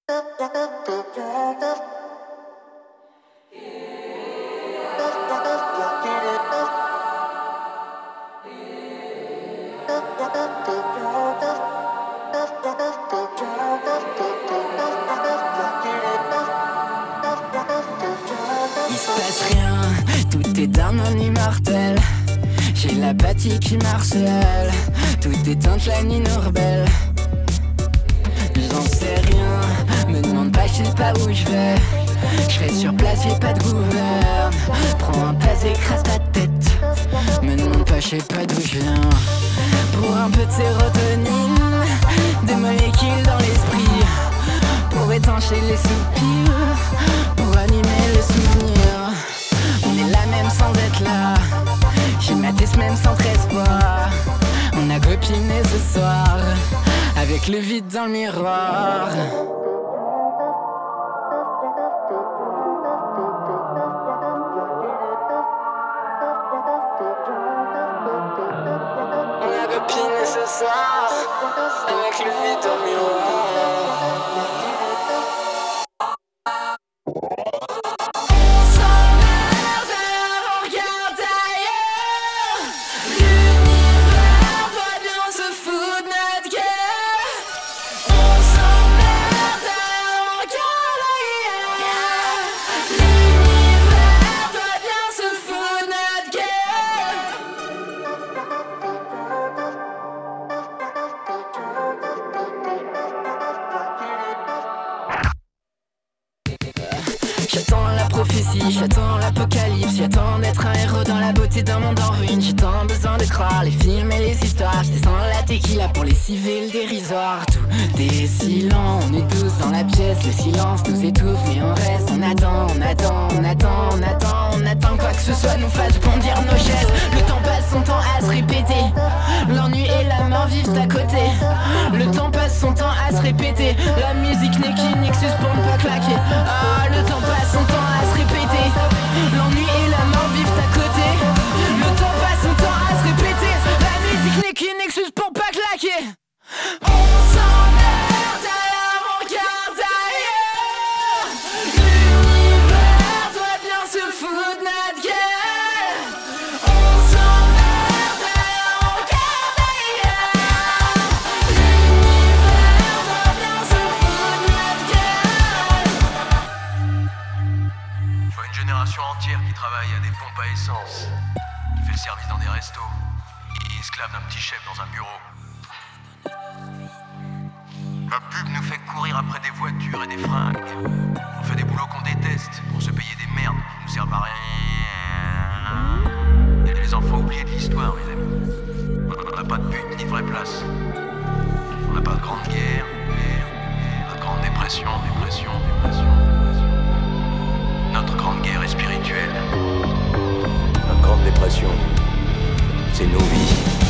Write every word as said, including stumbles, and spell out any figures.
Il se passe rien, tout est un non immortel. J'ai l'apathie qui marcelle, tout est teinte la nuit rebelle. J'en sais rien, me demande pas, je sais pas où je vais. Je reste sur place, j'ai pas de gouverne. Prends un pas, écrase ta tête. Me demande pas, je sais pas d'où je viens. Pour un peu de sérotonine, des molécules dans l'esprit. Pour étancher les soupirs, pour animer le souvenir. On est là même sans être là. J'ai maté ce même sans treize fois. On a copiné ce soir, avec le vide dans le miroir. On a copiné ce soir, avec le vide dans le miroir. J'attends la prophétie, j'attends l'apocalypse. J'attends d'être un héros dans la beauté d'un monde en ruine. J'ai tant besoin de croire les films et les histoires. Je descends la tequila pour les civils dérisoires. Tout est silent, on est tous dans la pièce. Le silence nous étouffe mais on reste. On attend, on attend, on attend, on attend. On attend quoi que ce soit nous fasse bondir nos chaises. Le temps passe son temps à se répéter. L'ennui et la mort vivent à côté. Le temps passe son temps à se répéter. La musique n'est qu'une excuse pour ne pas claquer. Ah, le temps passe son temps à se répéter. L'ennui et la mort vivent à côté. Le temps passe son temps à se répéter. La musique n'est qu'une excuse pour pas claquer. On s'emmerde alors on regarde ailleurs. L'univers doit bien se foutre de notre gueule. On s'emmerde alors on regarde ailleurs. L'univers doit bien se foutre de notre gueule. Je vois une génération entière qui travaille à des pompes à essence, qui fait le service dans des restos, qui est esclave d'un petit chef dans un bureau. La pub nous fait courir après des voitures et des fringues. On fait des boulots qu'on déteste pour se payer des merdes qui nous servent à rien. Et les enfants oubliés de l'histoire, mes amis. On n'a pas de but ni de vraie place. On n'a pas de grande guerre, guerre, pas de grande dépression, dépression, dépression, dépression. Notre grande guerre est spirituelle. Notre grande dépression, c'est nos vies.